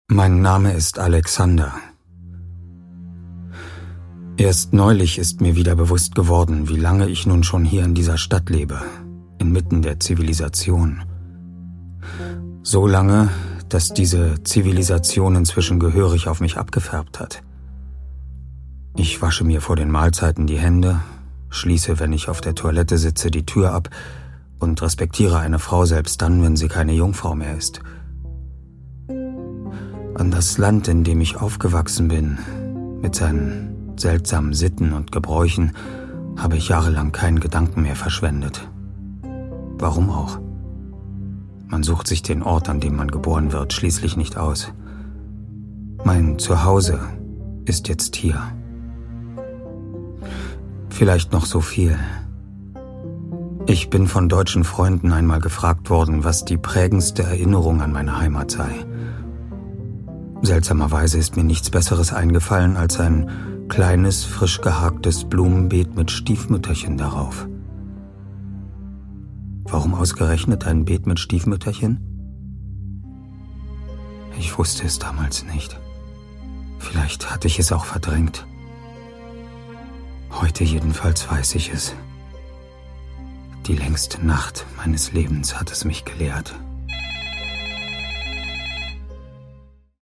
Mein Name ist Alexander. Erst neulich ist mir wieder bewusst geworden, wie lange ich nun schon hier in dieser Stadt lebe, inmitten der Zivilisation. So lange, dass diese Zivilisation inzwischen gehörig auf mich abgefärbt hat. Ich wasche mir vor den Mahlzeiten die Hände, schließe, wenn ich auf der Toilette sitze, die Tür ab und respektiere eine Frau selbst dann, wenn sie keine Jungfrau mehr ist. An das Land, in dem ich aufgewachsen bin, mit seinen seltsamen Sitten und Gebräuchen, habe ich jahrelang keinen Gedanken mehr verschwendet. Warum auch? Man sucht sich den Ort, an dem man geboren wird, schließlich nicht aus. Mein Zuhause ist jetzt hier. Vielleicht noch so viel. Ich bin von deutschen Freunden einmal gefragt worden, was die prägendste Erinnerung an meine Heimat sei. Seltsamerweise ist mir nichts Besseres eingefallen als ein kleines, frisch gehaktes Blumenbeet mit Stiefmütterchen darauf. Warum ausgerechnet ein Beet mit Stiefmütterchen? Ich wusste es damals nicht. Vielleicht hatte ich es auch verdrängt. Heute jedenfalls weiß ich es. Die längste Nacht meines Lebens hat es mich gelehrt.